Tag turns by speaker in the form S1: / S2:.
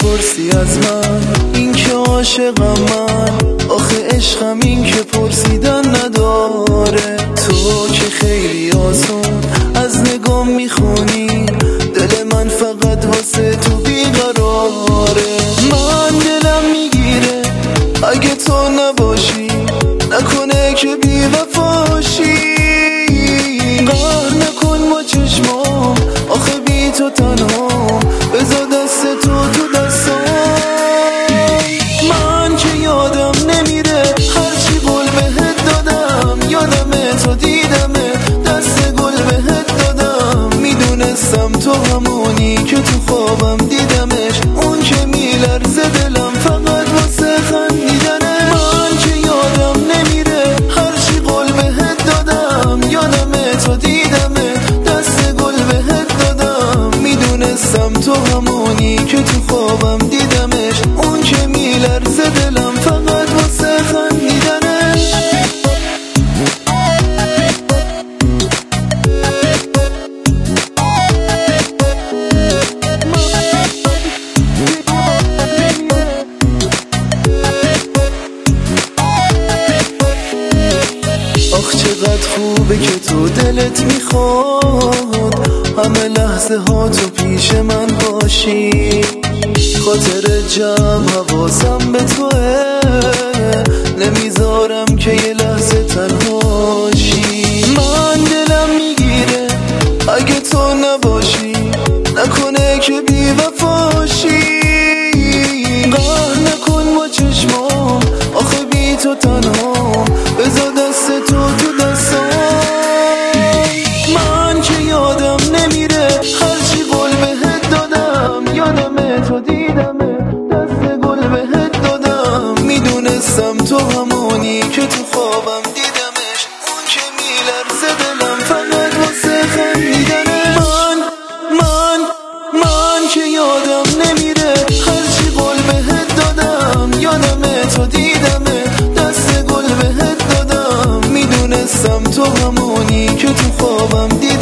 S1: میپرسی از من این که عاشقم من، آخه عشقم این که پرسیدن نداره. تو که خیلی آسون از نگام میخونی، دل من فقط واسه تو بیقراره. من دلم میگیره اگه تو نباشی، نکنه که بیوفاشی. قهر نکن با چشمام، آخه بی تو تنها، بذار دست تو دستام. من که یادم نمیره هرچی قول بهت دادم، یادمه تو دیدمه دست گل بهت دادم. میدونستم تو همونی که تو خوابم دیدمش، اون که میلرزه دلم فقط واسه خندیدنه. من که یادم نمیره هرچی قول بهت دادم، یادمه تو دیدمه دست گل بهت دادم. میدونستم تو همونی که تو خوابم دیدمش، اون که میلرزه دلم فقط واسه خندیدنه. آخ چقدر خوبه که تو دلت میخواد همه لحظه ها تو پیش من باشی. خاطر جمع حواسم به توه، نمیذارم که یه لحظه تنهاشی. من دلم میگیره اگه تو نباشی، نکنه که بیوفاشی. قهر نکن با چشمام، آخه بی تو تنها، بذار دست تو دستام. من که یادم نمیره هرچی قول بهت دادم، یادمه تو دیدمه دست گل بهت دادم. میدونستم تو همونی که تو خوابم دیدمش، اون که میلرزه دلم فقط واسه خندیدنه. من که یادم نمیره هرچی قول بهت دادم، یادمه تو دیدمه دست گل بهت دادم. میدونستم تو همونی که تو خوابم دیدم.